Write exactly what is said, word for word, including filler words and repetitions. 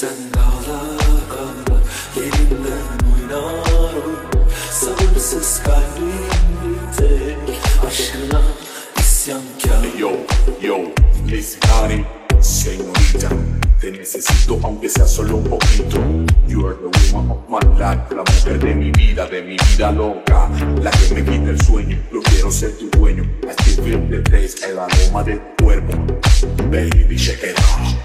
Sen ağla ağla yerinden oynar oynar. Sabırsız kalbim bir tek aşkına isyankar. Hey, yo, yo, Lizzy Honey, señorita, te necesito aunque sea solo un poquito. You are the woman of my life, la mujer de mi vida, de mi vida loca, la que me quita el sueño. Yo quiero ser tu dueño. I still feel the taste, el aroma de tu cuerpo. Baby, check it out.